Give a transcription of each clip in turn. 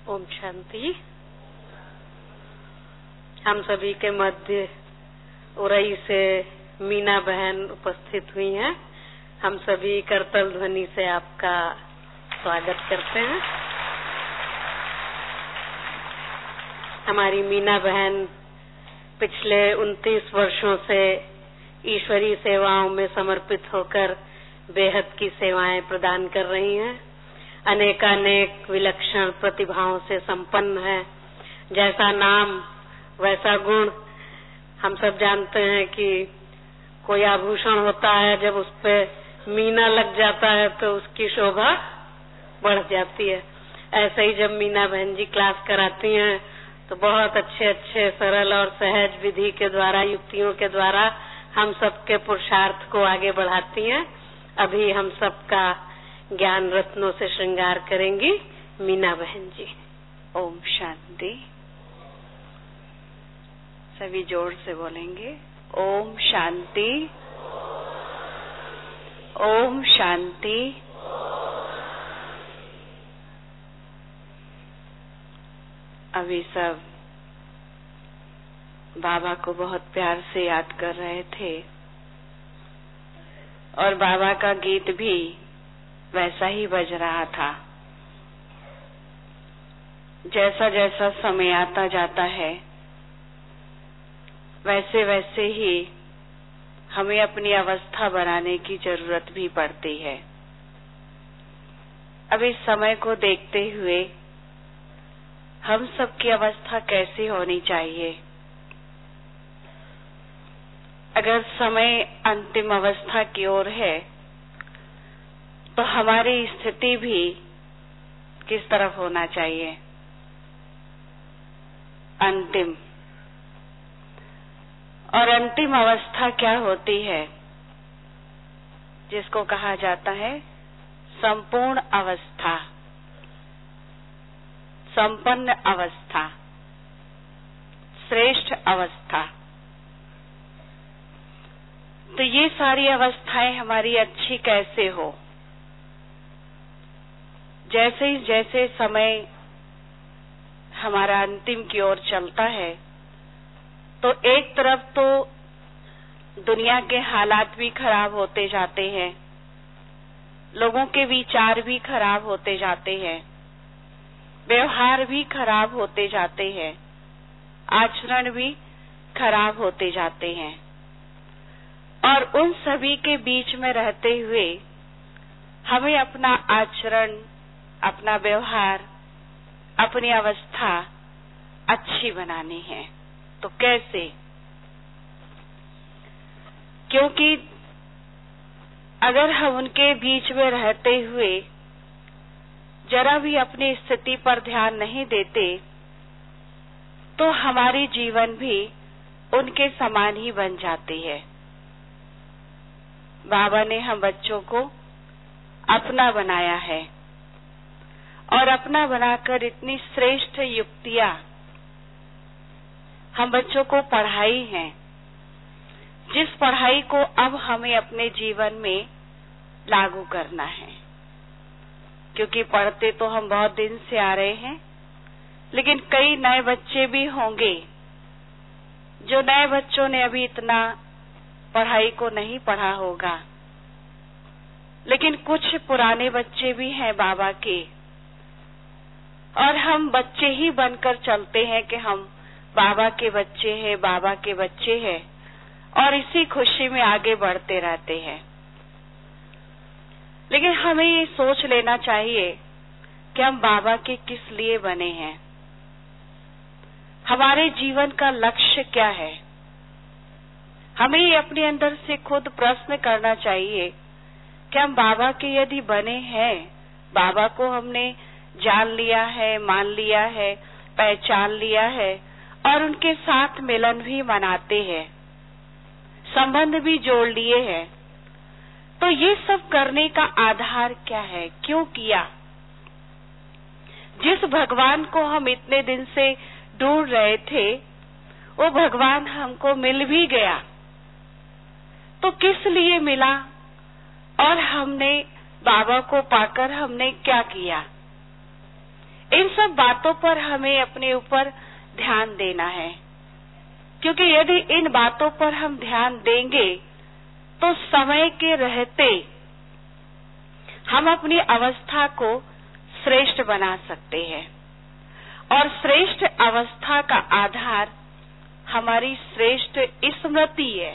ओम शांति। हम सभी के मध्य उरई से मीना बहन उपस्थित हुई हैं। हम सभी करतल ध्वनि से आपका स्वागत करते हैं। हमारी मीना बहन पिछले 29 वर्षों से ईश्वरीय सेवाओं में समर्पित होकर बेहद की सेवाएं प्रदान कर रही हैं। अनेकानेक विलक्षण प्रतिभाओं से संपन्न है। जैसा नाम वैसा गुण। हम सब जानते हैं कि कोई आभूषण होता है, जब उस पे मीना लग जाता है तो उसकी शोभा बढ़ जाती है। ऐसे ही जब मीना बहन जी क्लास कराती हैं तो बहुत अच्छे सरल और सहज विधि के द्वारा, युक्तियों के द्वारा हम सबके पुरुषार्थ को आगे बढ़ाती हैं। अभी हम सबका ज्ञान रत्नों से श्रृंगार करेंगी मीना बहन जी। ओम शांति। सभी जोर से बोलेंगे ओम शांति, ओम शांति। अभी सब बाबा को बहुत प्यार से याद कर रहे थे और बाबा का गीत भी वैसा ही बज रहा था। जैसा जैसा समय आता जाता है वैसे वैसे ही हमें अपनी अवस्था बनाने की जरूरत भी पड़ती है। अब इस समय को देखते हुए हम सबकी अवस्था कैसी होनी चाहिए? अगर समय अंतिम अवस्था की ओर है तो हमारी स्थिति भी किस तरफ होना चाहिए? अंतिम। और अंतिम अवस्था क्या होती है? जिसको कहा जाता है संपूर्ण अवस्था, संपन्न अवस्था, श्रेष्ठ अवस्था। तो ये सारी अवस्थाएं हमारी अच्छी कैसे हो? जैसे समय हमारा अंतिम की ओर चलता है तो एक तरफ तो दुनिया के हालात भी खराब होते जाते हैं, लोगों के विचार भी खराब होते जाते हैं, व्यवहार भी खराब होते जाते हैं, आचरण भी खराब होते जाते हैं। और उन सभी के बीच में रहते हुए हमें अपना आचरण, अपना व्यवहार, अपनी अवस्था अच्छी बनानी है। तो कैसे? क्योंकि अगर हम उनके बीच में रहते हुए जरा भी अपनी स्थिति पर ध्यान नहीं देते तो हमारी जीवन भी उनके समान ही बन जाती है। बाबा ने हम बच्चों को अपना बनाया है और अपना बनाकर इतनी श्रेष्ठ युक्तियां हम बच्चों को पढ़ाई हैं, जिस पढ़ाई को अब हमें अपने जीवन में लागू करना है। क्योंकि पढ़ते तो हम बहुत दिन से आ रहे हैं, लेकिन कई नए बच्चे भी होंगे जो नए बच्चों ने अभी इतना पढ़ाई को नहीं पढ़ा होगा, लेकिन कुछ पुराने बच्चे भी हैं बाबा के, और हम बच्चे ही बनकर चलते हैं कि हम बाबा के बच्चे हैं, बाबा के बच्चे हैं, और इसी खुशी में आगे बढ़ते रहते हैं। लेकिन हमें ये सोच लेना चाहिए कि हम बाबा के किस लिए बने हैं, हमारे जीवन का लक्ष्य क्या है। हमें ये अपने अंदर से खुद प्रश्न करना चाहिए कि हम बाबा के यदि बने हैं, बाबा को हमने जान लिया है, मान लिया है, पहचान लिया है और उनके साथ मिलन भी मनाते हैं, संबंध भी जोड़ लिए हैं, तो ये सब करने का आधार क्या है? क्यों किया? जिस भगवान को हम इतने दिन से ढूंढ रहे थे वो भगवान हमको मिल भी गया, तो किस लिए मिला और हमने बाबा को पाकर हमने क्या किया? इन सब बातों पर हमें अपने ऊपर ध्यान देना है, क्योंकि यदि इन बातों पर हम ध्यान देंगे तो समय के रहते हम अपनी अवस्था को श्रेष्ठ बना सकते हैं। और श्रेष्ठ अवस्था का आधार हमारी श्रेष्ठ स्मृति है।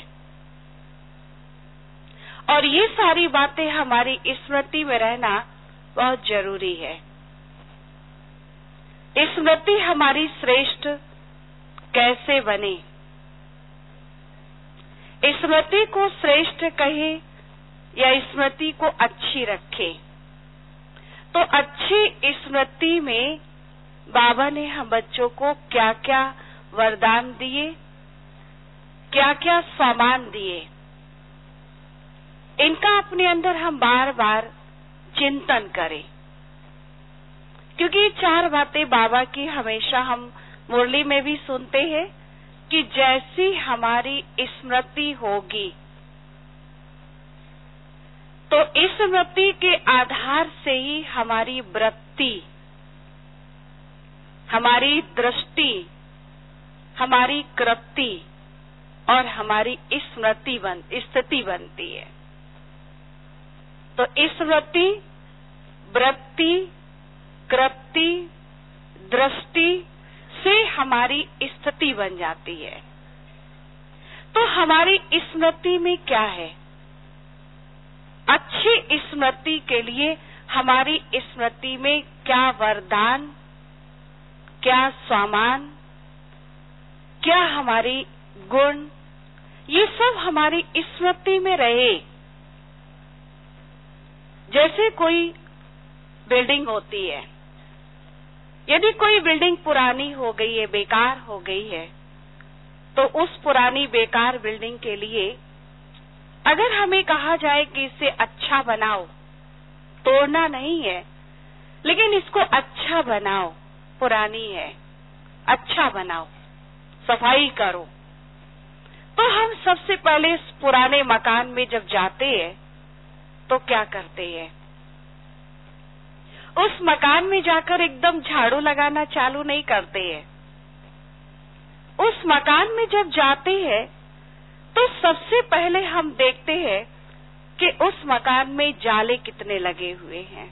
और ये सारी बातें हमारी स्मृति में रहना बहुत जरूरी है। स्मृति हमारी श्रेष्ठ कैसे बने? स्मृति को श्रेष्ठ कहे या स्मृति को अच्छी रखे, तो अच्छी स्मृति में बाबा ने हम बच्चों को क्या क्या वरदान दिए, क्या क्या सामान दिए, इनका अपने अंदर हम बार बार चिंतन करें। क्योंकि ये 4 बातें बाबा की हमेशा हम मुरली में भी सुनते हैं कि जैसी हमारी स्मृति होगी, तो स्मृति के आधार से ही हमारी वृत्ति, हमारी दृष्टि, हमारी कृति और हमारी स्थिति बनती है। तो स्मृति, वृत्ति, कृति, दृष्टि से हमारी स्थिति बन जाती है। तो हमारी स्मृति में क्या है? अच्छी स्मृति के लिए हमारी स्मृति में क्या वरदान, क्या सामान, क्या हमारी गुण, ये सब हमारी स्मृति में रहे। जैसे कोई बिल्डिंग होती है, यदि कोई बिल्डिंग पुरानी हो गई है, बेकार हो गई है, तो उस पुरानी बेकार बिल्डिंग के लिए अगर हमें कहा जाए कि इसे अच्छा बनाओ, तोड़ना नहीं है, लेकिन इसको अच्छा बनाओ, पुरानी है, अच्छा बनाओ, सफाई करो, तो हम सबसे पहले इस पुराने मकान में जब जाते हैं तो क्या करते हैं? उस मकान में जाकर एकदम झाड़ू लगाना चालू नहीं करते हैं। उस मकान में जब जाते हैं तो सबसे पहले हम देखते हैं कि उस मकान में जाले कितने लगे हुए हैं।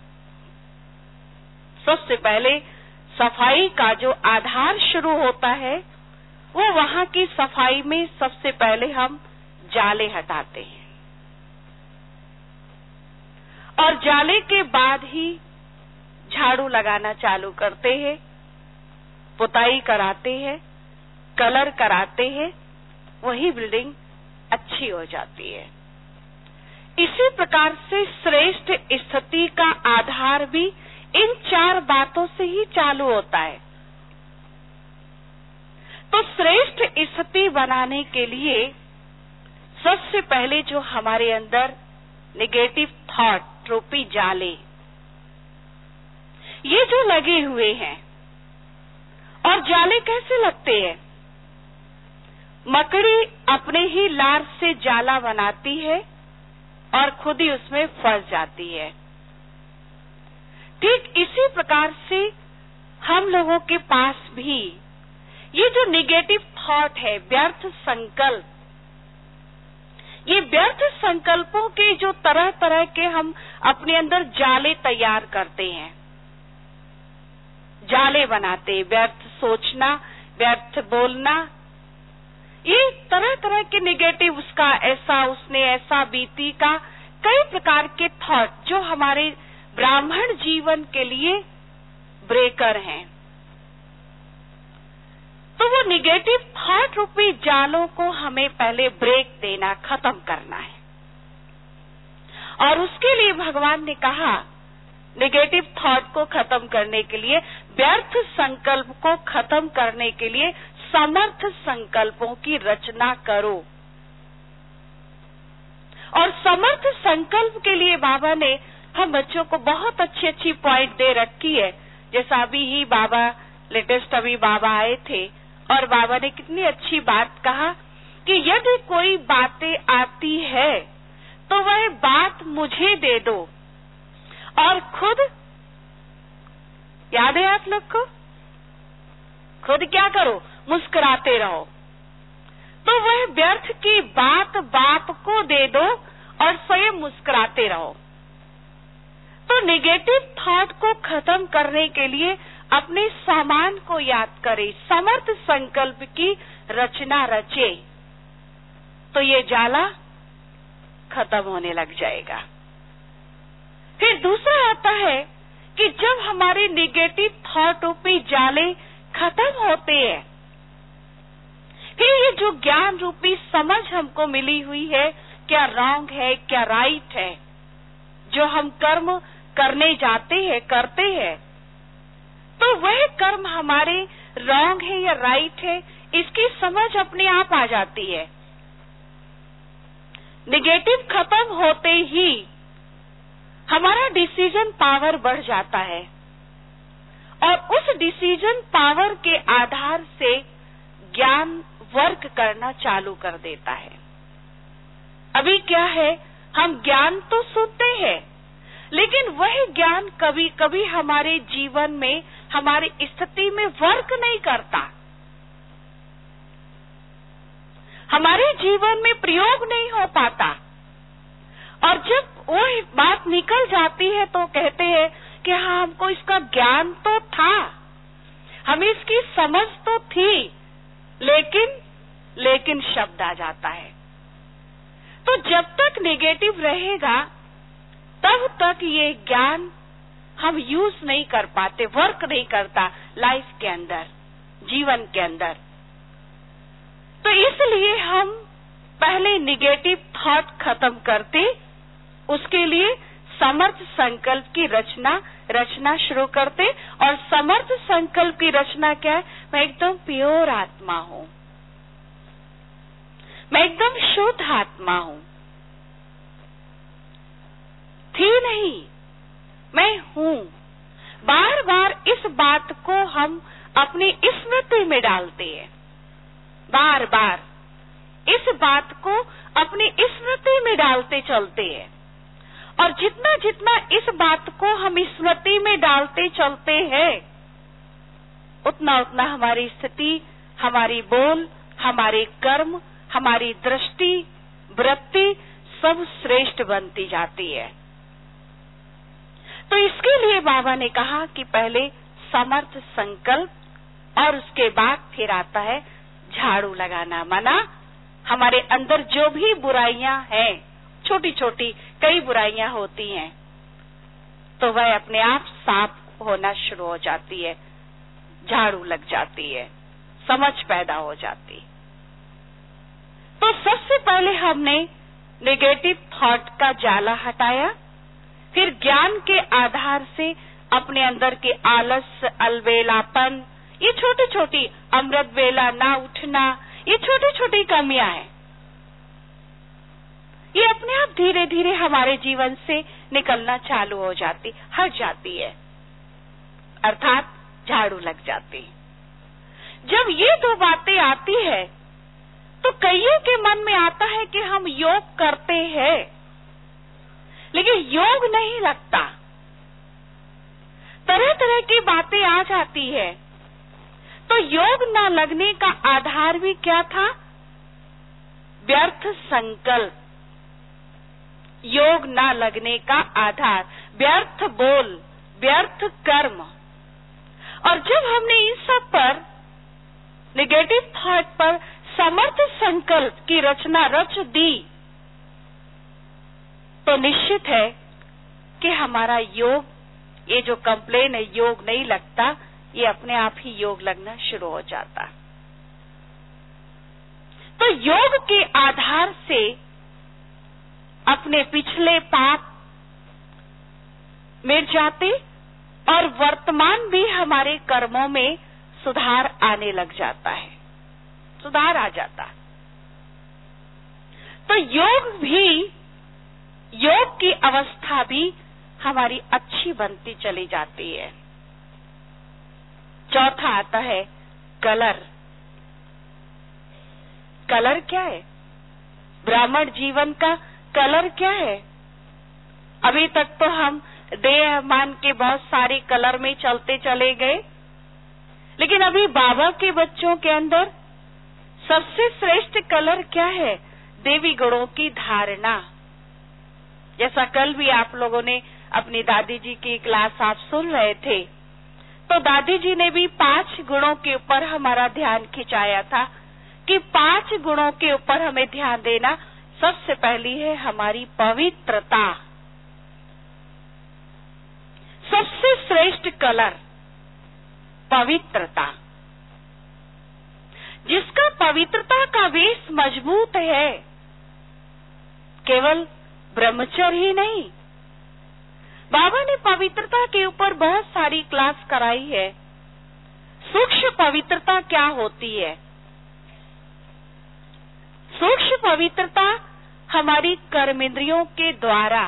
सबसे पहले सफाई का जो आधार शुरू होता है, वो वहां की सफाई में सबसे पहले हम जाले हटाते हैं, और जाले के बाद ही झाड़ू लगाना चालू करते हैं, पुताई कराते हैं, कलर कराते हैं, वही बिल्डिंग अच्छी हो जाती है। इसी प्रकार से श्रेष्ठ स्थिति का आधार भी इन 4 बातों से ही चालू होता है। तो श्रेष्ठ स्थिति बनाने के लिए सबसे पहले जो हमारे अंदर नेगेटिव थॉट रूपी जाले, ये जो लगे हुए हैं, और जाले कैसे लगते हैं? मकड़ी अपने ही लार से जाला बनाती है और खुद ही उसमें फंस जाती है। ठीक इसी प्रकार से हम लोगों के पास भी ये जो नेगेटिव थॉट है, व्यर्थ संकल्प, ये व्यर्थ संकल्पों के जो तरह तरह के हम अपने अंदर जाले तैयार करते हैं, जाले बनाते, व्यर्थ सोचना, व्यर्थ बोलना, ये तरह तरह के नेगेटिव, उसका ऐसा, उसने ऐसा बीती का, कई प्रकार के थॉट जो हमारे ब्राह्मण जीवन के लिए ब्रेकर हैं। तो वो नेगेटिव थॉट रूपी जालों को हमें पहले ब्रेक देना, खत्म करना है। और उसके लिए भगवान ने कहा, नेगेटिव थॉट को खत्म करने के लिए, व्यर्थ संकल्प को खत्म करने के लिए समर्थ संकल्पों की रचना करो। और समर्थ संकल्प के लिए बाबा ने हम बच्चों को बहुत अच्छी अच्छी पॉइंट दे रखी है। जैसा अभी ही बाबा, लेटेस्ट अभी बाबा आए थे और बाबा ने कितनी अच्छी बात कहा कि यदि कोई बातें आती है तो वह बात मुझे दे दो और खुद याद है आप लोग को? खुद क्या करो, मुस्कुराते रहो। तो वह व्यर्थ की बात बाप को दे दो और स्वयं मुस्कुराते रहो। तो नेगेटिव थॉट को खत्म करने के लिए अपने सामान को याद करें, समर्थ संकल्प की रचना रचे, तो ये जाला खत्म होने लग जाएगा। फिर दूसरा आता है कि जब हमारे नेगेटिव थॉट रूपी जाले खत्म होते हैं, फिर ये जो ज्ञान रूपी समझ हमको मिली हुई है, क्या रॉन्ग है क्या राइट है, जो हम कर्म करने जाते हैं करते हैं, तो वह कर्म हमारे रॉन्ग है या राइट है, इसकी समझ अपने आप आ जाती है। नेगेटिव खत्म होते ही हमारा डिसीजन पावर बढ़ जाता है और उस डिसीजन पावर के आधार से ज्ञान वर्क करना चालू कर देता है। अभी क्या है, हम ज्ञान तो सुनते हैं, लेकिन वह ज्ञान कभी कभी हमारे जीवन में, हमारी स्थिति में वर्क नहीं करता, हमारे जीवन में प्रयोग नहीं हो पाता। और जब वो बात निकल जाती है तो कहते हैं कि हाँ, हमको इसका ज्ञान तो था, हमें इसकी समझ तो थी, लेकिन शब्द आ जाता है। तो जब तक नेगेटिव रहेगा तब तक ये ज्ञान हम यूज नहीं कर पाते, वर्क नहीं करता लाइफ के अंदर, जीवन के अंदर। तो इसलिए हम पहले नेगेटिव थॉट खत्म करते, उसके लिए समर्थ संकल्प की रचना शुरू करते। और समर्थ संकल्प की रचना क्या है? मैं एकदम प्योर आत्मा हूं, मैं एकदम शुद्ध आत्मा हूं, थी नहीं, मैं हूं। बार बार इस बात को हम अपनी स्मृति में डालते हैं, बार बार इस बात को अपनी स्मृति में डालते चलते हैं। और जितना जितना इस बात को हम स्मृति में डालते चलते हैं, उतना उतना हमारी स्थिति, हमारी बोल, हमारे कर्म, हमारी दृष्टि, वृत्ति सब श्रेष्ठ बनती जाती है। तो इसके लिए बाबा ने कहा कि पहले समर्थ संकल्प और उसके बाद फिर आता है झाड़ू लगाना। माना हमारे अंदर जो भी बुराइयां हैं, छोटी छोटी कई बुराइयां होती हैं, तो वह अपने आप साफ होना शुरू हो जाती है, झाड़ू लग जाती है, समझ पैदा हो जाती। तो सबसे पहले हमने नेगेटिव थॉट का जाला हटाया, फिर ज्ञान के आधार से अपने अंदर के आलस, अलबेलापन, ये छोटी छोटी, अमृत वेला ना उठना, ये छोटी छोटी कमियां हैं, ये अपने आप धीरे धीरे हमारे जीवन से निकलना चालू हो जाती, हट जाती है, अर्थात झाड़ू लग जाती। जब ये दो बातें आती है तो कईयों के मन में आता है कि हम योग करते हैं, लेकिन योग नहीं लगता, तरह तरह की बातें आ जाती है। तो योग न लगने का आधार भी क्या था? व्यर्थ संकल्प। योग न लगने का आधार व्यर्थ बोल, व्यर्थ कर्म। और जब हमने इन सब पर, नेगेटिव थॉट पर समर्थ संकल्प की रचना रच दी, तो निश्चित है कि हमारा योग, ये जो कंप्लेन है योग नहीं लगता, ये अपने आप ही योग लगना शुरू हो जाता। तो योग के आधार से अपने पिछले पाप मिट जाते और वर्तमान भी हमारे कर्मों में सुधार आने लग जाता है, सुधार आ जाता। तो योग की अवस्था भी हमारी अच्छी बनती चली जाती है। चौथा आता है कलर। कलर क्या है? ब्राह्मण जीवन का कलर क्या है? अभी तक तो हम देह मान के बहुत सारे कलर में चलते चले गए, लेकिन अभी बाबा के बच्चों के अंदर सबसे श्रेष्ठ कलर क्या है? देवी गुणों की धारणा। जैसा कल भी आप लोगों ने अपनी दादी जी की क्लास आप सुन रहे थे, तो दादी जी ने भी 5 गुणों के ऊपर हमारा ध्यान खिंचाया था कि 5 गुणों के ऊपर हमें ध्यान देना। सबसे पहली है हमारी पवित्रता। सबसे श्रेष्ठ कलर पवित्रता। जिसका पवित्रता का वेश मजबूत है, केवल ब्रह्मचर्य ही नहीं, बाबा ने पवित्रता के ऊपर बहुत सारी क्लास कराई है। सूक्ष्म पवित्रता क्या होती है? सूक्ष्म पवित्रता हमारी कर्मेंद्रियों के द्वारा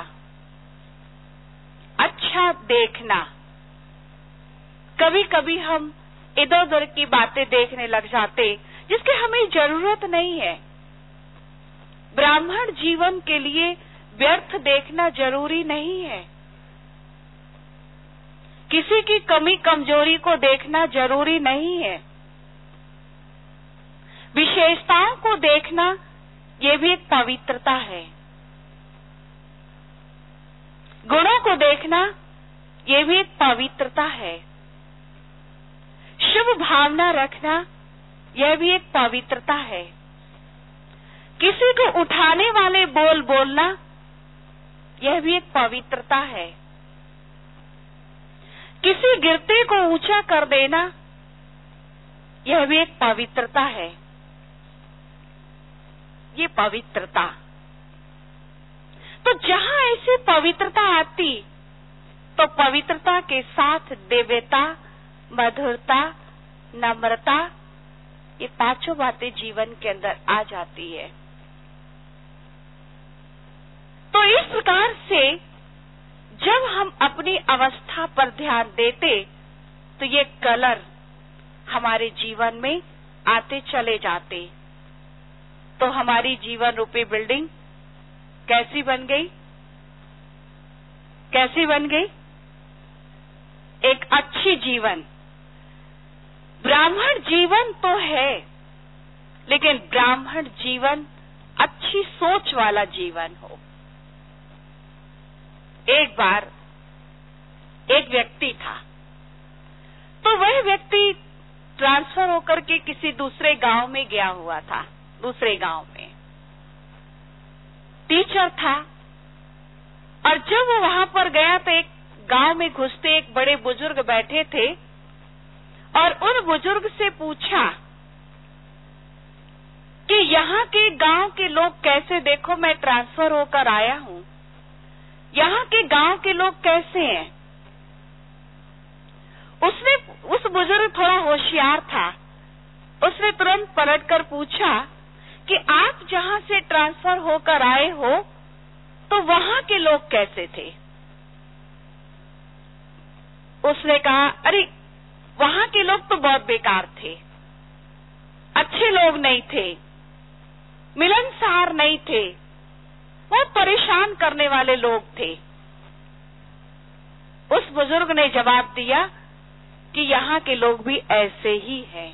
अच्छा देखना। कभी कभी हम इधर उधर की बातें देखने लग जाते जिसकी हमें जरूरत नहीं है। ब्राह्मण जीवन के लिए व्यर्थ देखना जरूरी नहीं है। किसी की कमी कमजोरी को देखना जरूरी नहीं है। विशेषताओं को देखना ये भी एक पवित्रता है। गुणों को देखना ये भी एक पवित्रता है। शुभ भावना रखना यह भी एक पवित्रता है। किसी को उठाने वाले बोल बोलना यह भी एक पवित्रता है। किसी गिरते को ऊंचा कर देना यह भी एक पवित्रता है। ये पवित्रता, तो जहां ऐसी पवित्रता आती तो पवित्रता के साथ दिव्यता, मधुरता, नम्रता, ये 5 बातें जीवन के अंदर आ जाती है। तो इस प्रकार से जब हम अपनी अवस्था पर ध्यान देते तो ये कलर हमारे जीवन में आते चले जाते। तो हमारी जीवन रूपी बिल्डिंग कैसी बन गई? कैसी बन गई? एक अच्छी जीवन। ब्राह्मण जीवन तो है, लेकिन ब्राह्मण जीवन अच्छी सोच वाला जीवन हो। एक बार एक व्यक्ति था, तो वह व्यक्ति ट्रांसफर होकर के किसी दूसरे गांव में गया हुआ था। दूसरे गांव में टीचर था, और जब वो वहां पर गया तो एक गांव में घुसते एक बड़े बुजुर्ग बैठे थे, और उन बुजुर्ग से पूछा कि यहाँ के गांव के लोग कैसे, देखो मैं ट्रांसफर होकर आया हूँ, यहाँ के गांव के लोग कैसे हैं? उस बुजुर्ग थोड़ा होशियार था, उसने तुरंत पलटकर पूछा कि आप जहाँ से ट्रांसफर होकर आए हो तो वहाँ के लोग कैसे थे? उसने कहा, अरे वहाँ के लोग तो बहुत बेकार थे, अच्छे लोग नहीं थे, मिलनसार नहीं थे, बहुत परेशान करने वाले लोग थे। उस बुजुर्ग ने जवाब दिया कि यहाँ के लोग भी ऐसे ही हैं।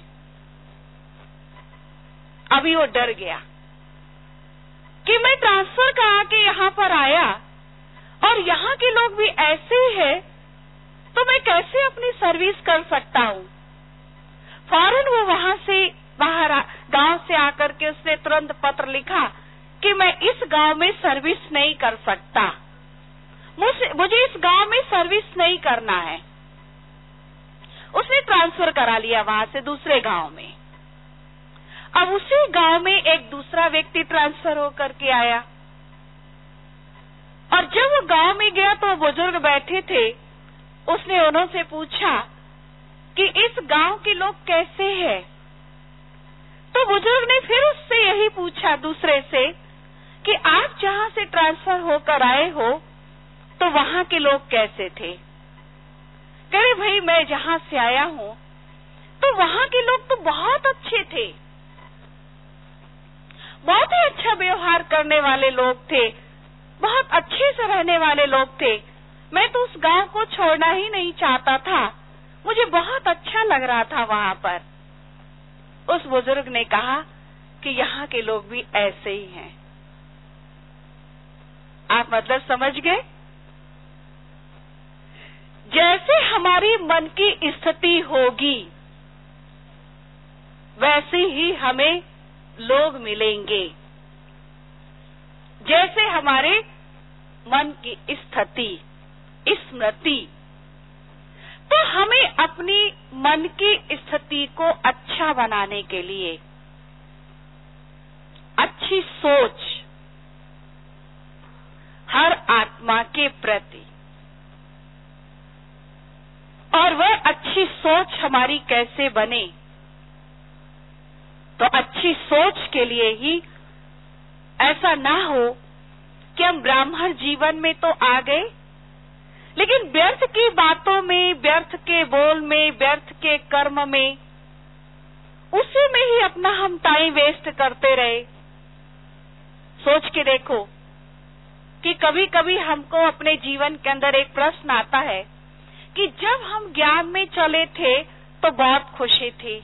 अभी वो डर गया कि मैं ट्रांसफर करा के यहाँ पर आया और यहाँ के लोग भी ऐसे ही हैं, तो मैं कैसे अपनी सर्विस कर सकता हूँ। फौरन वो वहां से बाहर गांव से आकर के उसने तुरंत पत्र लिखा कि मैं इस गांव में सर्विस नहीं कर सकता, मुझे इस गांव में सर्विस नहीं करना है। उसने ट्रांसफर करा लिया वहां से दूसरे गांव में। अब उसी गांव में एक दूसरा व्यक्ति ट्रांसफर होकर के आया, और जब वो गांव में गया तो बुजुर्ग बैठे थे। उसने उन्होंने पूछा कि इस गांव के लोग कैसे हैं? तो बुजुर्ग ने फिर उससे यही पूछा दूसरे से कि आप जहां से ट्रांसफर होकर आए हो तो वहां के लोग कैसे थे? कहे भाई मैं जहां से आया हूं तो वहां के लोग तो बहुत अच्छे थे, बहुत ही अच्छा व्यवहार करने वाले लोग थे, बहुत अच्छे से रहने वाले लोग थे, मैं तो उस गांव को छोड़ना ही नहीं चाहता था, मुझे बहुत अच्छा लग रहा था वहां पर। उस बुजुर्ग ने कहा कि यहाँ के लोग भी ऐसे ही हैं। आप मतलब समझ गए? जैसे हमारी मन की स्थिति होगी वैसे ही हमें लोग मिलेंगे। जैसे हमारे मन की स्थिति, स्मृति, तो हमें अपनी मन की स्थिति को अच्छा बनाने के लिए अच्छी सोच हर आत्मा के प्रति, और वह अच्छी सोच हमारी कैसे बने, तो अच्छी सोच के लिए ही ऐसा ना हो कि हम ब्राह्मण जीवन में तो आ गए, लेकिन व्यर्थ की बातों में, व्यर्थ के बोल में, व्यर्थ के कर्म में, उसी में ही अपना हम टाइम वेस्ट करते रहे। सोच के देखो कि कभी कभी हमको अपने जीवन के अंदर एक प्रश्न आता है कि जब हम ज्ञान में चले थे तो बहुत खुशी थी,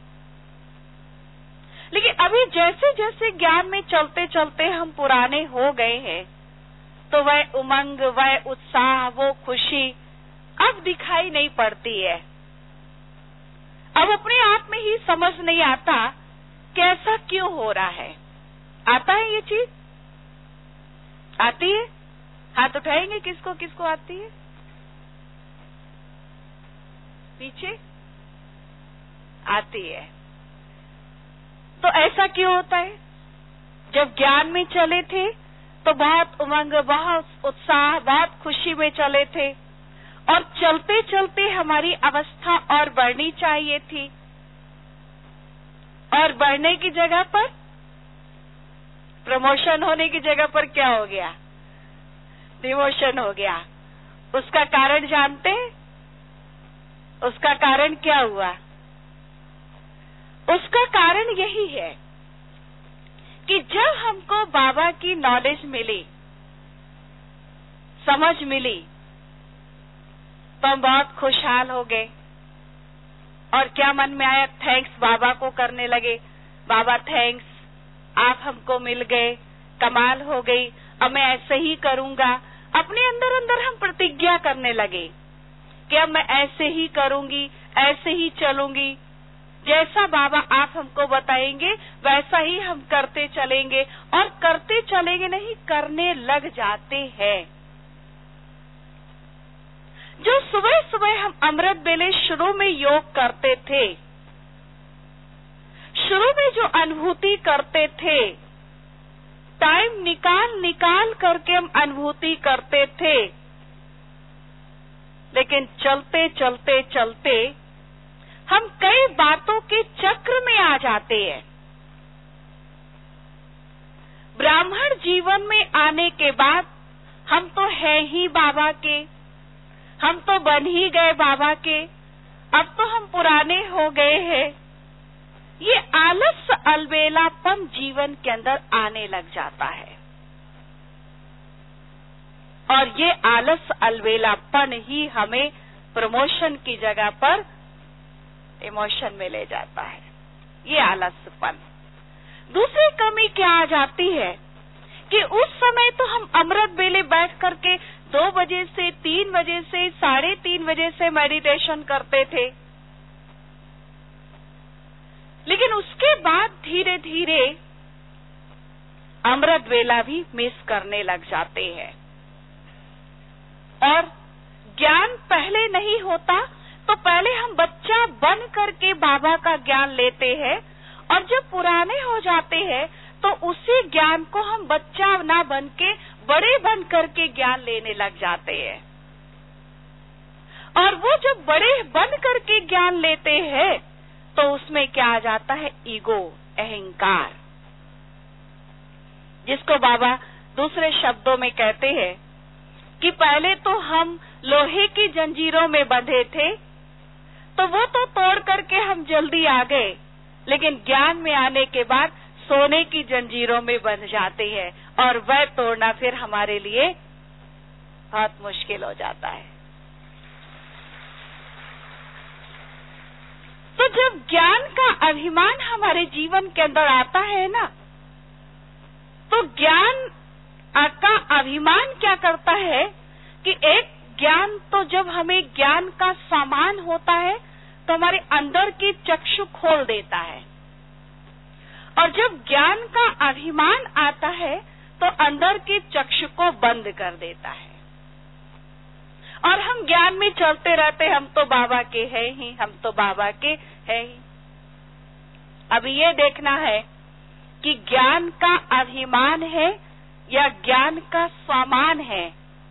लेकिन अभी जैसे जैसे ज्ञान में चलते चलते हम पुराने हो गए हैं, तो वह उमंग, वह उत्साह, वो खुशी अब दिखाई नहीं पड़ती है। अब अपने आप में ही समझ नहीं आता कि ऐसा क्यों हो रहा है। आता है ये चीज? आती है? हाथ उठाएंगे किसको किसको आती है? पीछे आती है। तो ऐसा क्यों होता है? जब ज्ञान में चले थे तो बहुत उमंग, बहुत उत्साह, बहुत खुशी में चले थे, और चलते चलते हमारी अवस्था और बढ़नी चाहिए थी, और बढ़ने की जगह पर, प्रमोशन होने की जगह पर क्या हो गया? डिमोशन हो गया। उसका कारण जानते हैं? उसका कारण क्या हुआ? उसका कारण यही है कि जब हमको बाबा की नॉलेज मिली, समझ मिली, तो हम बहुत खुशहाल हो गए। और क्या मन में आया? थैंक्स बाबा को करने लगे। बाबा थैंक्स, आप हमको मिल गए, कमाल हो गई, अब मैं ऐसे ही करूंगा। अपने अंदर अंदर हम प्रतिज्ञा करने लगे कि अब मैं ऐसे ही करूंगी, ऐसे ही चलूंगी, जैसा बाबा आप हमको बताएंगे वैसा ही हम करते चलेंगे। और करते चलेंगे नहीं, करने लग जाते हैं। जो सुबह सुबह हम अमृत बेले शुरू में योग करते थे, शुरू में जो अनुभूति करते थे, टाइम निकाल निकाल करके हम अनुभूति करते थे, लेकिन चलते चलते चलते हम कई बातों के चक्र में आ जाते हैं। ब्राह्मण जीवन में आने के बाद हम तो है ही बाबा के, हम तो बन ही गए बाबा के, अब तो हम पुराने हो गए हैं। ये आलस, अलबेलापन जीवन के अंदर आने लग जाता है, और ये आलस, अलबेलापन ही हमें प्रमोशन की जगह पर इमोशन में ले जाता है। ये आलसपन। दूसरी कमी क्या आ जाती है कि उस समय तो हम अमृत बेले बैठ करके 2 बजे से 3 बजे से 3:30 बजे से मेडिटेशन करते थे, लेकिन उसके बाद धीरे धीरे अमृत वेला भी मिस करने लग जाते हैं। और ज्ञान पहले नहीं होता तो पहले हम बच्चा बन करके बाबा का ज्ञान लेते हैं, और जब पुराने हो जाते हैं तो उसी ज्ञान को हम बच्चा ना बन के बड़े बन करके ज्ञान लेने लग जाते हैं। और वो जब बड़े बन करके ज्ञान लेते हैं तो उसमें क्या आ जाता है? ईगो, अहंकार, जिसको बाबा दूसरे शब्दों में कहते हैं कि पहले तो हम लोहे की जंजीरों में बंधे थे, तो वो तो तोड़ करके हम जल्दी आ गए, लेकिन ज्ञान में आने के बाद सोने की जंजीरों में बंध जाते हैं, और वह तोड़ना फिर हमारे लिए बहुत मुश्किल हो जाता है। तो जब ज्ञान का अभिमान हमारे जीवन के अंदर आता है ना, तो ज्ञान का अभिमान क्या करता है कि एक ज्ञान तो जब हमें ज्ञान का सामान होता है तो हमारे अंदर की चक्षु खोल देता है, और जब ज्ञान का अभिमान आता है तो अंदर की चक्षु को बंद कर देता है, और हम ज्ञान में चलते रहते, हम तो बाबा के हैं ही, हम तो बाबा के हैं ही। अब ये देखना है कि ज्ञान का अभिमान है या ज्ञान का सामान है।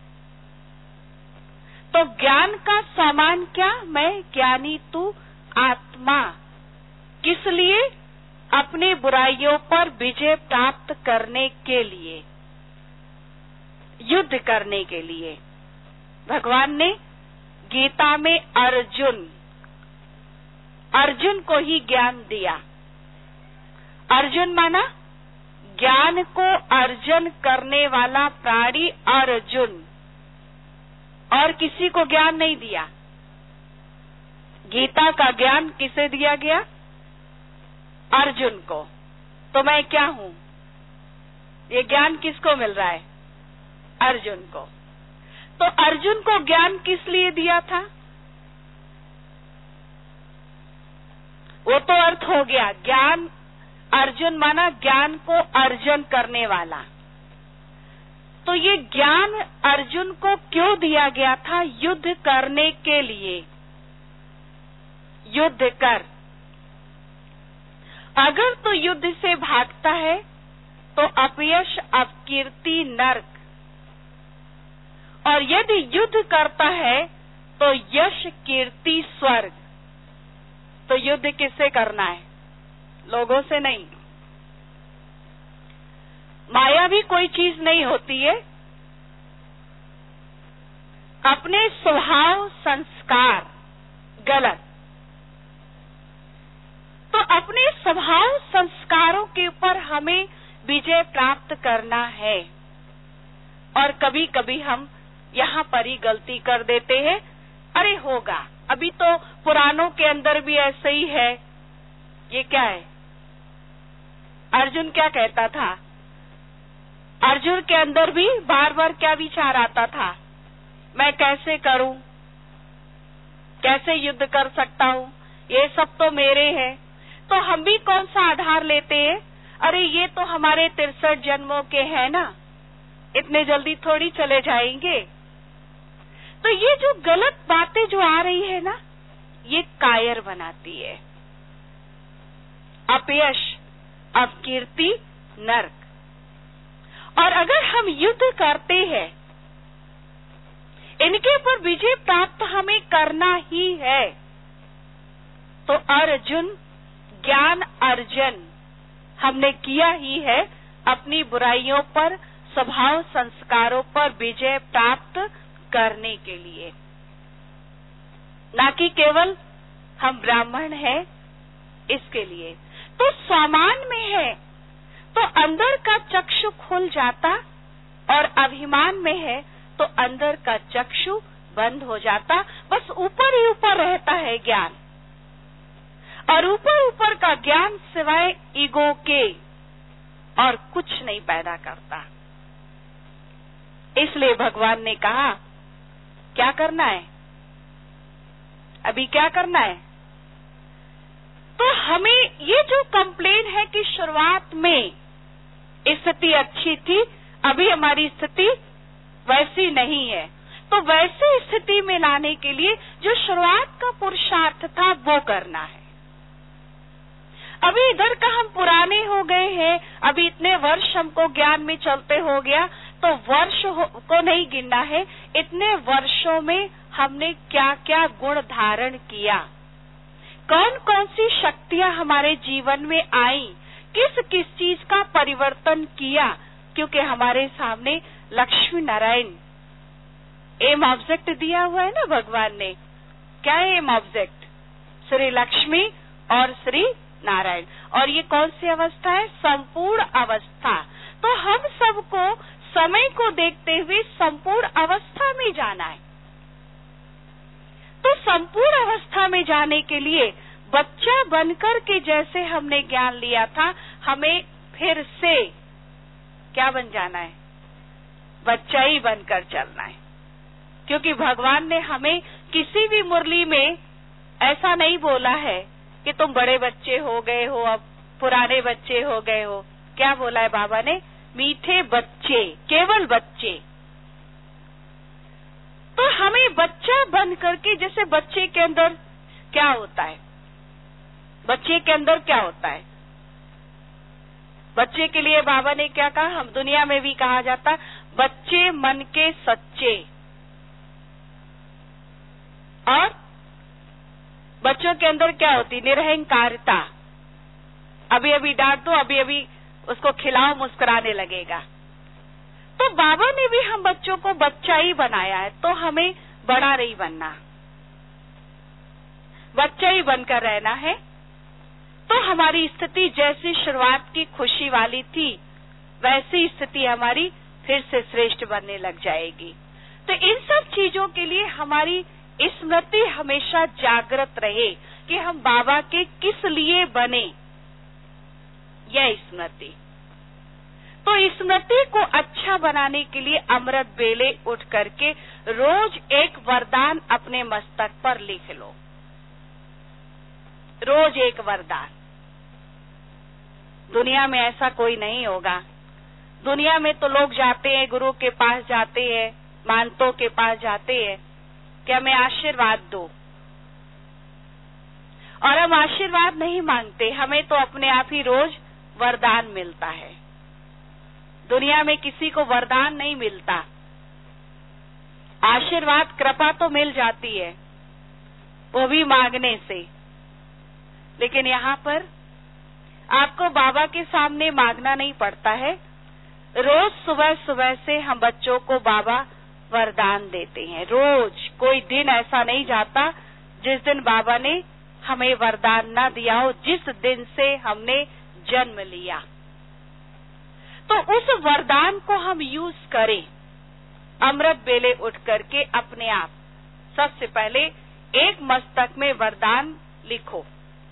तो ज्ञान का सामान क्या? मैं ज्ञानी, तू आत्मा। किस लिए? अपने बुराइयों पर विजय प्राप्त करने के लिए, युद्ध करने के लिए। भगवान ने गीता में अर्जुन को ही ज्ञान दिया। अर्जुन माना ज्ञान को अर्जन करने वाला प्राणी अर्जुन, और किसी को ज्ञान नहीं दिया। गीता का ज्ञान किसे दिया गया? अर्जुन को। तो मैं क्या हूं? ये ज्ञान किसको मिल रहा है? अर्जुन को। तो अर्जुन को ज्ञान किस लिए दिया था? वो तो अर्थ हो गया। ज्ञान, अर्जुन माना ज्ञान को अर्जन करने वाला। तो ये ज्ञान अर्जुन को क्यों दिया गया था? युद्ध करने के लिए। युद्ध कर। अगर तो युद्ध से भागता है तो अपयश, अपकीर्ति, नरक, और यदि युद्ध करता है तो यश, कीर्ति, स्वर्ग। तो युद्ध किससे करना है? लोगों से नहीं। माया भी कोई चीज नहीं होती है। अपने स्वभाव संस्कार गलत, तो अपने स्वभाव संस्कारों के ऊपर हमें विजय प्राप्त करना है। और कभी कभी हम यहाँ पर ही गलती कर देते हैं। अरे होगा, अभी तो पुराणों के अंदर भी ऐसे ही है। ये क्या है? अर्जुन क्या कहता था? अर्जुन के अंदर भी बार बार क्या विचार आता था? मैं कैसे करूं, कैसे युद्ध कर सकता हूं, ये सब तो मेरे हैं। तो हम भी कौन सा आधार लेते हैं? अरे ये तो हमारे 63 जन्मों के हैं ना, इतने जल्दी थोड़ी चले जाएंगे। तो ये जो गलत बातें जो आ रही है ना, ये कायर बनाती है। अपयश, अपकीर्ति, नरक। और अगर हम युद्ध करते हैं, इनके ऊपर विजय प्राप्त हमें करना ही है, तो अर्जुन ज्ञान अर्जन हमने किया ही है अपनी बुराइयों पर, स्वभाव संस्कारों पर विजय प्राप्त करने के लिए। ना कि केवल हम ब्राह्मण हैं इसके लिए। तो सामान में है तो अंदर का चक्षु खुल जाता, और अभिमान में है तो अंदर का चक्षु बंद हो जाता। बस ऊपर ही ऊपर रहता है ज्ञान, और ऊपर ऊपर का ज्ञान सिवाय ईगो के और कुछ नहीं पैदा करता। इसलिए भगवान ने कहा क्या करना है? अभी क्या करना है? तो हमें ये जो कंप्लेन है कि शुरुआत में स्थिति अच्छी थी, अभी हमारी स्थिति वैसी नहीं है, तो वैसी स्थिति में लाने के लिए जो शुरुआत का पुरुषार्थ था वो करना है। अभी इधर का हम पुराने हो गए हैं, अभी इतने वर्ष हमको ज्ञान में चलते हो गया, तो वर्ष को नहीं गिनना है, इतने वर्षों में हमने क्या क्या गुण धारण किया, कौन कौन सी शक्तियां हमारे जीवन में आई, किस किस चीज का परिवर्तन किया। क्योंकि हमारे सामने लक्ष्मी नारायण एम ऑब्जेक्ट दिया हुआ है ना भगवान ने। क्या है एम ऑब्जेक्ट? श्री लक्ष्मी और श्री नारायण। और ये कौन सी अवस्था है? संपूर्ण अवस्था। तो हम सबको समय को देखते हुए संपूर्ण अवस्था में जाना है। तो संपूर्ण अवस्था में जाने के लिए बच्चा बनकर के जैसे हमने ज्ञान लिया था, हमें फिर से क्या बन जाना है? बच्चा ही बनकर चलना है। क्योंकि भगवान ने हमें किसी भी मुरली में ऐसा नहीं बोला है कि तुम बड़े बच्चे हो गए हो, अब पुराने बच्चे हो गए हो। क्या बोला है बाबा ने? मीठे बच्चे, केवल बच्चे। तो हमें बच्चा बन करके, जैसे बच्चे के अंदर क्या होता है? बच्चे के अंदर क्या होता है? बच्चे के लिए बाबा ने क्या कहा? हम दुनिया में भी कहा जाता, बच्चे मन के सच्चे। और बच्चों के अंदर क्या होती? निरहंकारता। अभी अभी डांट दो, अभी अभी उसको खिलाओ, मुस्कुराने लगेगा। तो बाबा ने भी हम बच्चों को बच्चा ही बनाया है, तो हमें बड़ा नहीं बनना, बच्चा ही बनकर रहना है। तो हमारी स्थिति जैसी शुरुआत की खुशी वाली थी, वैसी स्थिति हमारी फिर से श्रेष्ठ बनने लग जाएगी। तो इन सब चीजों के लिए हमारी स्मृति हमेशा जागृत रहे कि हम बाबा के किस लिए बने, यह स्मृति। तो स्मृति को अच्छा बनाने के लिए अमृत बेले उठ करके रोज एक वरदान अपने मस्तक पर लिख लो। रोज एक वरदान। दुनिया में ऐसा कोई नहीं होगा। दुनिया में तो लोग जाते हैं, गुरु के पास जाते हैं, मानतों के पास जाते हैं कि हमें आशीर्वाद दो, और हम आशीर्वाद नहीं मांगते, हमें तो अपने आप ही रोज वरदान मिलता है। दुनिया में किसी को वरदान नहीं मिलता, आशीर्वाद कृपा तो मिल जाती है, वो भी मांगने से। लेकिन यहाँ पर आपको बाबा के सामने मांगना नहीं पड़ता है। रोज सुबह सुबह से हम बच्चों को बाबा वरदान देते हैं। रोज कोई दिन ऐसा नहीं जाता जिस दिन बाबा ने हमें वरदान न दिया हो, जिस दिन से हमने जन्म लिया। तो उस वरदान को हम यूज करें। अमृत बेले उठ करके अपने आप सबसे पहले एक मस्तक में वरदान लिखो,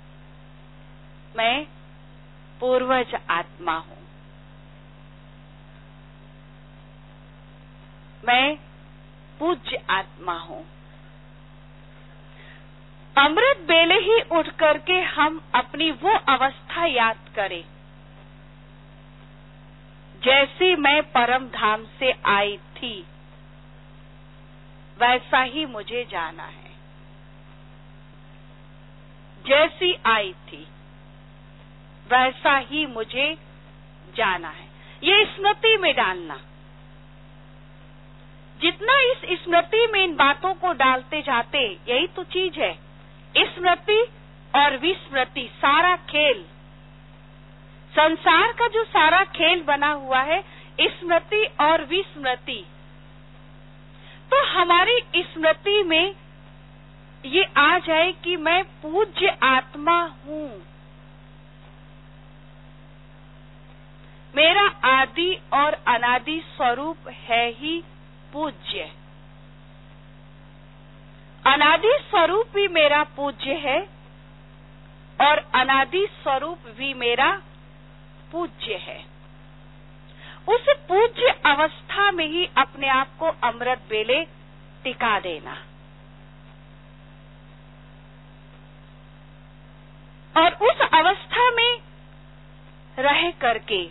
मैं पूर्वज आत्मा हूं, मैं पूज्य आत्मा हूं। अमृत बेले ही उठ करके हम अपनी वो अवस्था याद करें जैसी मैं परम धाम से आई थी, वैसा ही मुझे जाना है। जैसी आई थी वैसा ही मुझे जाना है। ये स्मृति में डालना। जितना इस स्मृति में इन बातों को डालते जाते, यही तो चीज है। स्मृति और विस्मृति, सारा खेल, संसार का जो सारा खेल बना हुआ है, स्मृति और विस्मृति। तो हमारी स्मृति में ये आ जाए कि मैं पूज्य आत्मा हूं, मेरा आदि और अनादि स्वरूप है ही पूज्य। अनादि स्वरूप भी मेरा पूज्य है और अनादि स्वरूप भी मेरा पूज्य है। उस पूज्य अवस्था में ही अपने आप को अमृत बेले टिका देना। और उस अवस्था में रह करके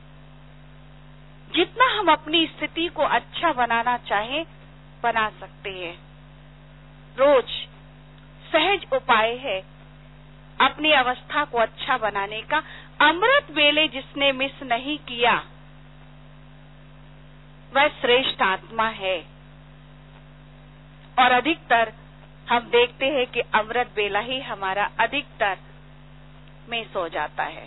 जितना हम अपनी स्थिति को अच्छा बनाना चाहें, बना सकते हैं। रोज सहज उपाय है अपनी अवस्था को अच्छा बनाने का। अमृत बेले जिसने मिस नहीं किया, वह श्रेष्ठ आत्मा है। और अधिकतर हम देखते हैं कि अमृत बेला ही हमारा अधिकतर मिस हो जाता है।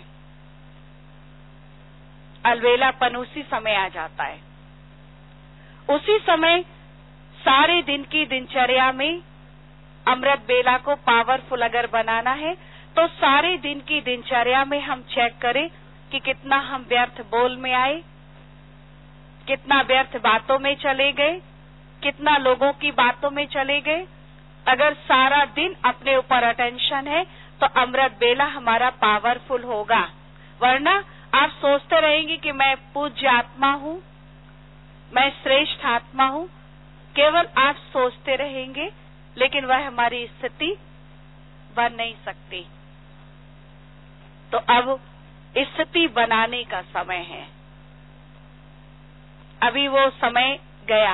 अलवेलापन उसी समय आ जाता है। उसी समय सारे दिन की दिनचर्या में अमृत बेला को पावरफुल अगर बनाना है, तो सारे दिन की दिनचर्या में हम चेक करें कि कितना हम व्यर्थ बोल में आए, कितना व्यर्थ बातों में चले गए, कितना लोगों की बातों में चले गए। अगर सारा दिन अपने ऊपर अटेंशन है तो अमृत बेला हमारा पावरफुल होगा, वरना आप सोचते रहेंगे कि मैं पूज्य आत्मा हूँ, मैं श्रेष्ठ आत्मा हूँ। केवल आप सोचते रहेंगे, लेकिन वह हमारी स्थिति बन नहीं सकती। तो अब स्थिति बनाने का समय है। अभी वो समय गया।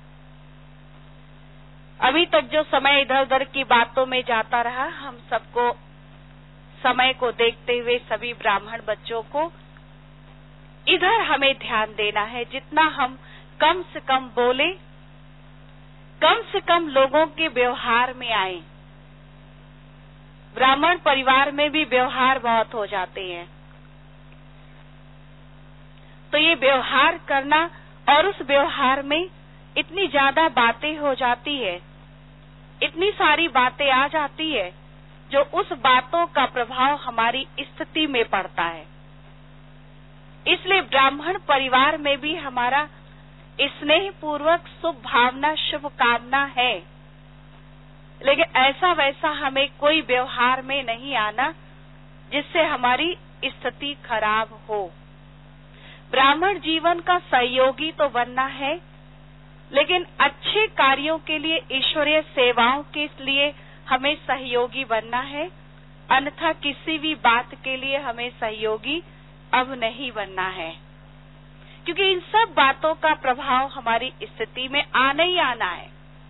अभी तक जो समय इधर उधर की बातों में जाता रहा, हम सबको समय को देखते हुए सभी ब्राह्मण बच्चों को इधर हमें ध्यान देना है। जितना हम कम से कम बोले, कम से कम लोगों के व्यवहार में आए। ब्राह्मण परिवार में भी व्यवहार बहुत हो जाते हैं, तो ये व्यवहार करना, और उस व्यवहार में इतनी ज्यादा बातें हो जाती है, इतनी सारी बातें आ जाती है, जो उस बातों का प्रभाव हमारी स्थिति में पड़ता है। इसलिए ब्राह्मण परिवार में भी हमारा स्नेह पूर्वक शुभ भावना, शुभ कामना है, लेकिन ऐसा वैसा हमें कोई व्यवहार में नहीं आना जिससे हमारी स्थिति खराब हो। ब्राह्मण जीवन का सहयोगी तो बनना है, लेकिन अच्छे कार्यों के लिए, ईश्वरीय सेवाओं के लिए हमें सहयोगी बनना है, अन्यथा किसी भी बात के लिए हमें सहयोगी अब नहीं बनना है, क्योंकि इन सब बातों का प्रभाव हमारी स्थिति में आना ही आना है।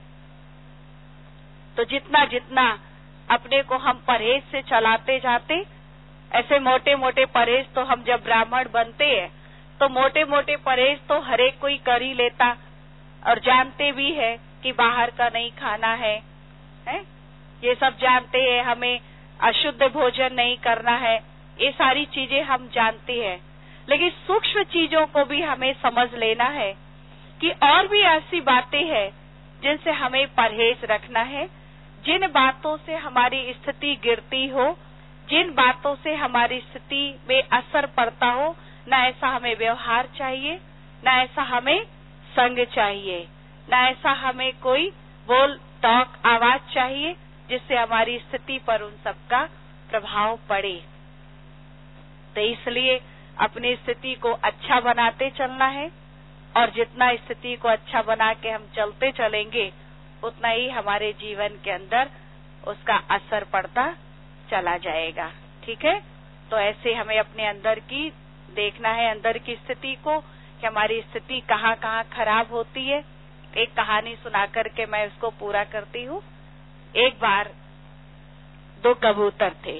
तो जितना जितना अपने को हम परहेज से चलाते जाते, ऐसे मोटे मोटे परहेज तो हम जब ब्राह्मण बनते हैं तो मोटे मोटे परहेज तो हर एक कोई कर ही लेता, और जानते भी है कि बाहर का नहीं खाना है, ये सब जानते हैं। हमें अशुद्ध भोजन नहीं करना है, ये सारी चीजें हम जानते हैं। लेकिन सूक्ष्म चीजों को भी हमें समझ लेना है कि और भी ऐसी बातें हैं जिनसे हमें परहेज रखना है। जिन बातों से हमारी स्थिति गिरती हो, जिन बातों से हमारी स्थिति में असर पड़ता हो, न ऐसा हमें व्यवहार चाहिए, न ऐसा हमें संग चाहिए, न ऐसा हमें कोई बोल टॉक आवाज चाहिए जिससे हमारी स्थिति पर उन सब का प्रभाव पड़े। तो इसलिए अपनी स्थिति को अच्छा बनाते चलना है, और जितना स्थिति को अच्छा बना के हम चलते चलेंगे, उतना ही हमारे जीवन के अंदर उसका असर पड़ता चला जाएगा। ठीक है, तो ऐसे हमें अपने अंदर की देखना है, अंदर की स्थिति को, कि हमारी स्थिति कहाँ कहाँ खराब होती है। एक कहानी सुना करके मैं उसको पूरा करती हूँ। एक बार दो कबूतर थे,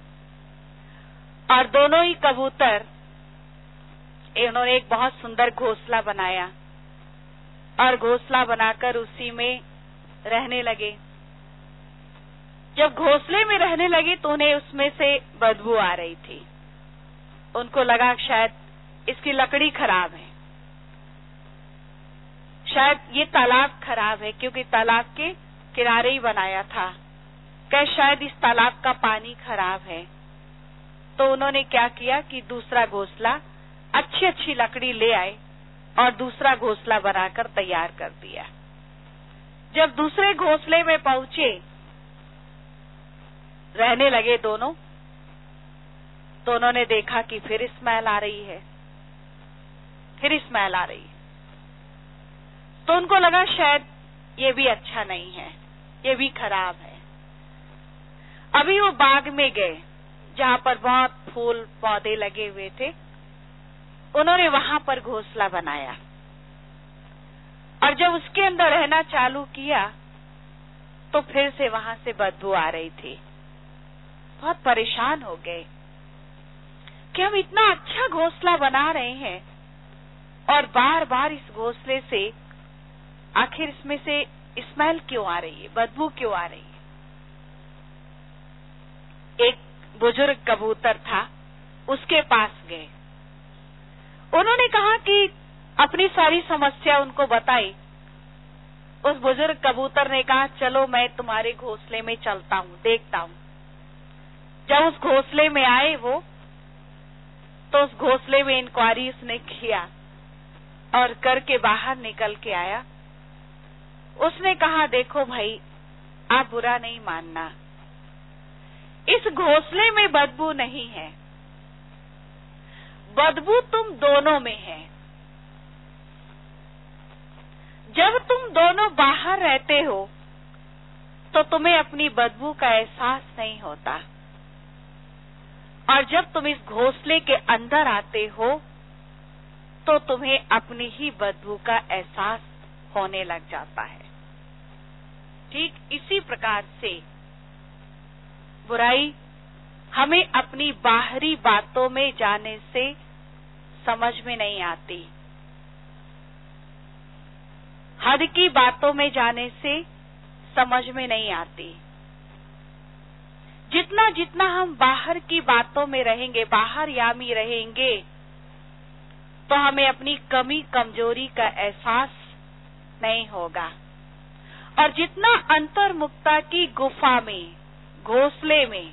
और दोनों ही कबूतर, इन्होंने एक बहुत सुंदर घोंसला बनाया और घोंसला बनाकर उसी में रहने लगे। जब घोंसले में रहने लगे तो उन्हें उसमें से बदबू आ रही थी। उनको लगा शायद इसकी लकड़ी खराब है, शायद ये तालाब खराब है, क्योंकि तालाब के किनारे ही बनाया था, क्या शायद इस तालाब का पानी खराब है। तो उन्होंने क्या किया कि दूसरा घोंसला, अच्छी अच्छी लकड़ी ले आए और दूसरा घोंसला बनाकर तैयार कर दिया। जब दूसरे घोंसले में पहुंचे, रहने लगे दोनों, तो उन्होंने देखा कि फिर स्मेल आ रही है, फिर स्मेल आ रही है। तो उनको लगा शायद ये भी अच्छा नहीं है, ये भी खराब है। अभी वो बाग में गए जहाँ पर बहुत फूल पौधे लगे हुए थे, उन्होंने वहां पर घोंसला बनाया, और जब उसके अंदर रहना चालू किया तो फिर से वहां से बदबू आ रही थी। बहुत परेशान हो गए कि हम इतना अच्छा घोंसला बना रहे हैं और बार बार इस घोंसले से आखिर इसमें से स्मेल क्यों आ रही है, बदबू क्यों आ रही है। एक बुजुर्ग कबूतर था, उसके पास गए, उन्होंने कहा कि अपनी सारी समस्या उनको बताई। उस बुजुर्ग कबूतर ने कहा, चलो मैं तुम्हारे घोंसले में चलता हूँ, देखता हूँ। जब उस घोंसले में आए वो, तो उस घोंसले में इंक्वायरी उसने किया और करके बाहर निकल के आया। उसने कहा, देखो भाई, आप बुरा नहीं मानना, इस घोंसले में बदबू नहीं है, बदबू तुम दोनों में है। जब तुम दोनों बाहर रहते हो तो तुम्हें अपनी बदबू का एहसास नहीं होता, और जब तुम इस घोंसले के अंदर आते हो तो तुम्हें अपनी ही बदबू का एहसास होने लग जाता है। ठीक इसी प्रकार से बुराई हमें अपनी बाहरी बातों में जाने से समझ में नहीं आती, हद की बातों में जाने से समझ में नहीं आती। जितना जितना हम बाहर की बातों में रहेंगे, बाहर यामी रहेंगे, तो हमें अपनी कमी कमजोरी का एहसास नहीं होगा। और जितना अंतर्मुखता की गुफा में, घोंसले में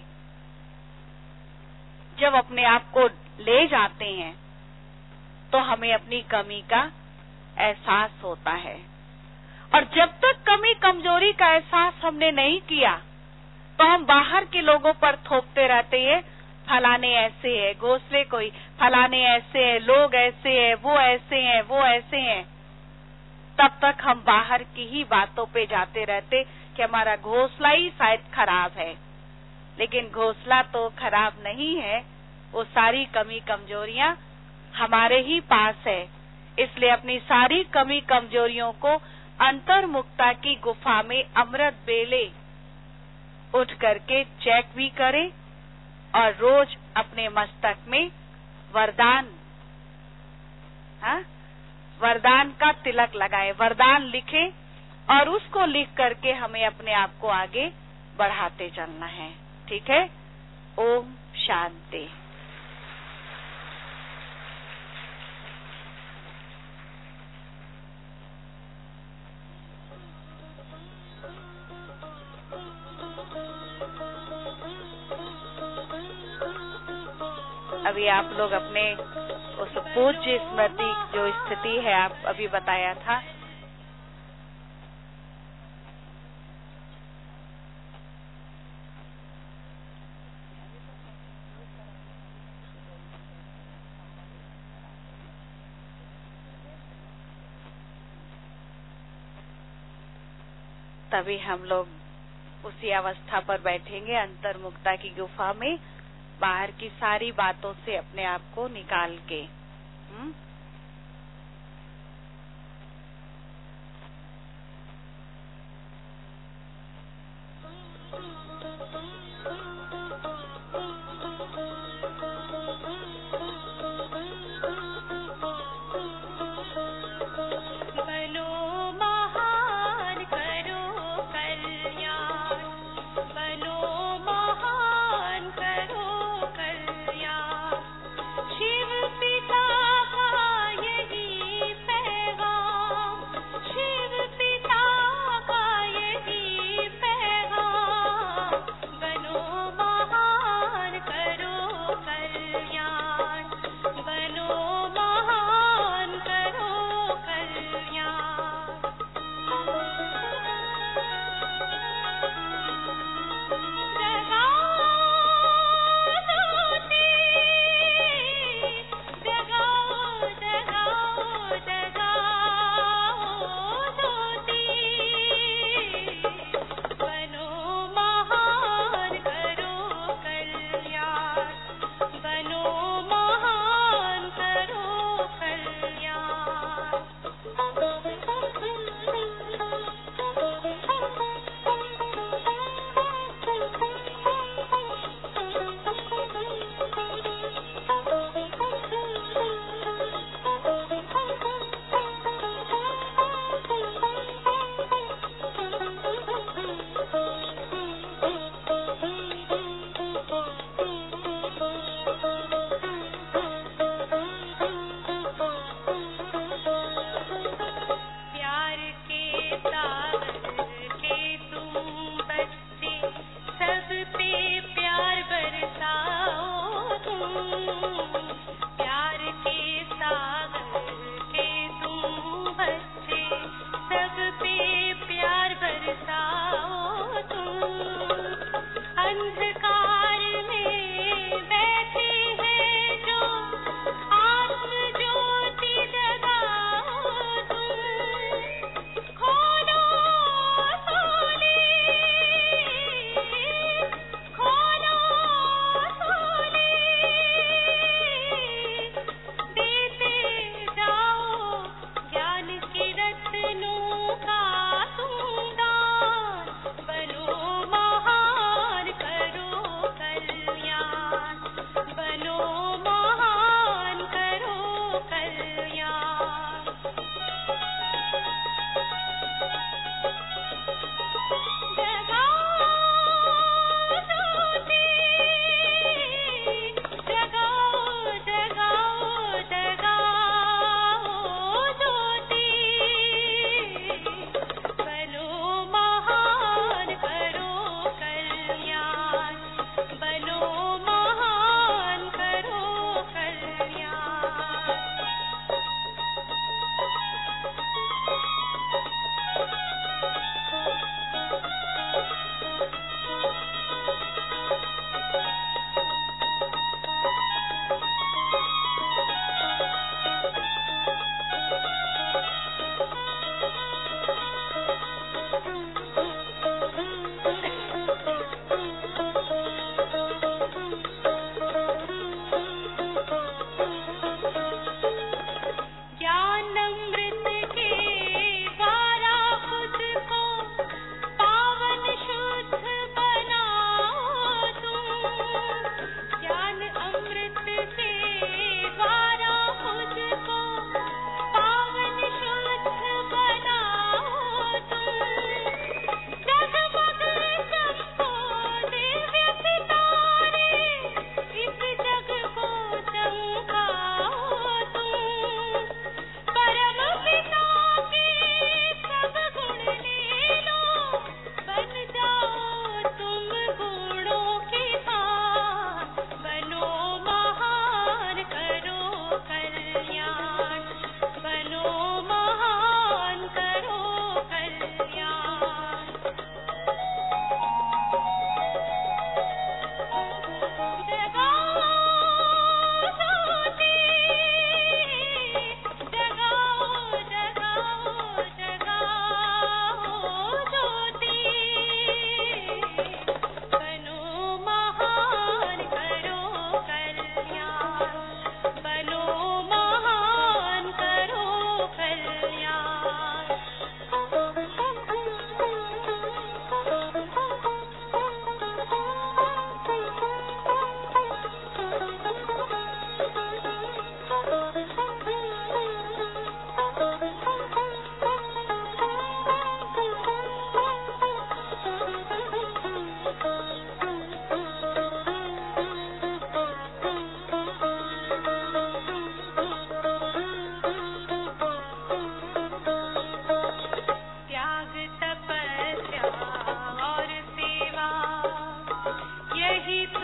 जब अपने आप को ले जाते हैं तो हमें अपनी कमी का एहसास होता है। और जब तक कमी कमजोरी का एहसास हमने नहीं किया तो हम बाहर के लोगों पर थोपते रहते हैं, फलाने ऐसे है, घोंसले कोई फलाने ऐसे है, लोग ऐसे है, वो ऐसे हैं, वो ऐसे हैं। तब तक हम बाहर की ही बातों पे जाते रहते कि हमारा घोंसला ही शायद खराब है। लेकिन घोंसला तो खराब नहीं है, वो सारी कमी कमजोरियां हमारे ही पास है। इसलिए अपनी सारी कमी कमजोरियों को अंतर्मुखता की गुफा में अमृत बेले उठ करके चेक भी करें, और रोज अपने मस्तक में वरदान, वरदान का तिलक लगाए, वरदान लिखें, और उसको लिख करके हमें अपने आप को आगे बढ़ाते चलना है। ठीक है? ओम शांति। अभी आप लोग अपने उस पूज्य स्मृति जो स्थिति है, आप अभी बताया था, तभी हम लोग उसी अवस्था पर बैठेंगे, अंतर्मुखता की गुफा में, बाहर की सारी बातों से अपने आप को निकाल के। शिव पिता का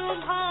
सुभा